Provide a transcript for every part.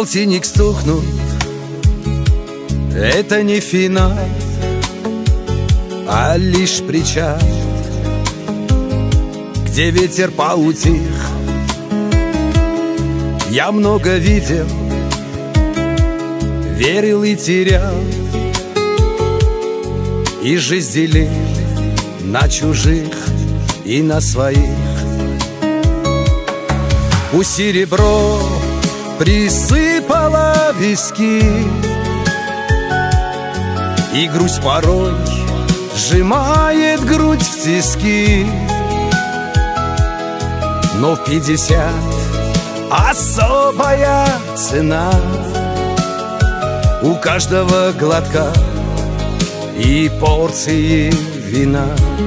Полтинник стукнул, это не финал, а лишь причал, где ветер поутих. Я много видел, верил и терял, и жизнь делил на чужих и на своих. У серебро присыпала виски, и грусть порой сжимает грудь в тиски. Но в 50 особая цена, у каждого глотка и порции вина.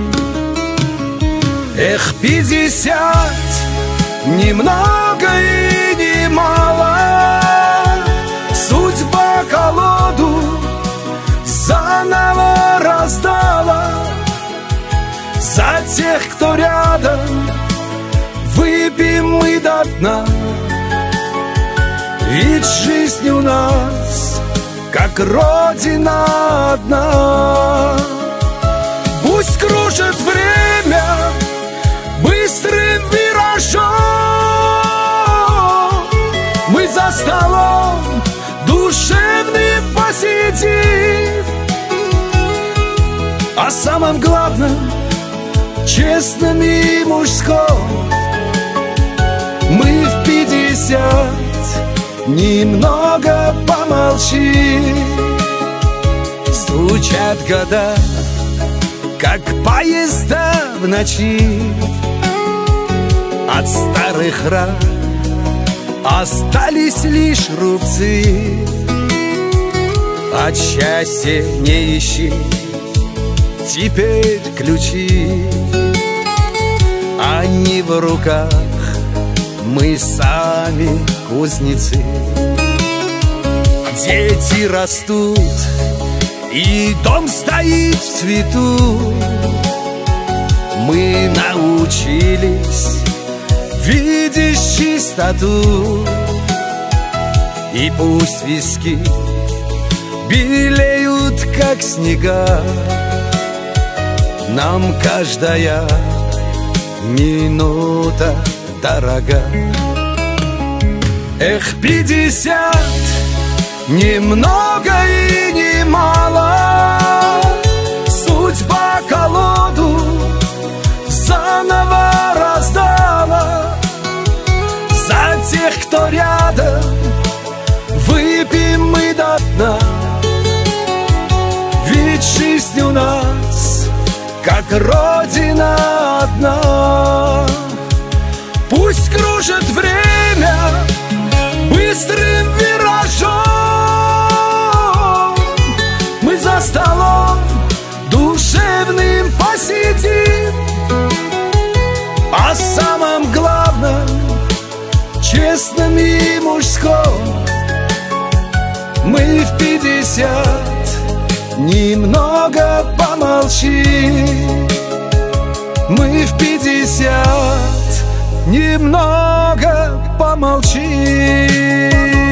Эх, 50 немного и немало, судьба колоду заново раздала. За тех, кто рядом, выпьем мы до дна. Ведь жизнь у нас как родина одна. Пусть кружит время быстрым виражом, мы за столом душевным посидим. О самом главном, честном и мужском, мы в 50 немного помолчим. Стучат года, как поезда в ночи. От старых ран остались лишь рубцы. От счастья не ищи теперь ключи, они в руках, мы сами кузнецы. Дети растут, и дом стоит в цвету. Мы научились видеть чистоту, и пусть виски белеют, как снега, нам каждая минута дорога. Эх, 50 немного и немало, судьба колоду заново раздала. За тех, кто рядом, выпьем мы до дна. Ведь жизнь у нас как родина одна. Пусть кружит время быстрым виражом, мы за столом душевным посидим. О самом главном, честном и мужском, мы в 50 немного помолчим. Мы в 50 немного помолчим.